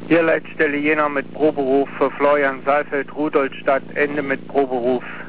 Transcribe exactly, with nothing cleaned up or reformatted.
Hier Leitstelle Jena mit Proberuf für Florian Saalfeld, Rudolstadt, Ende mit Proberuf.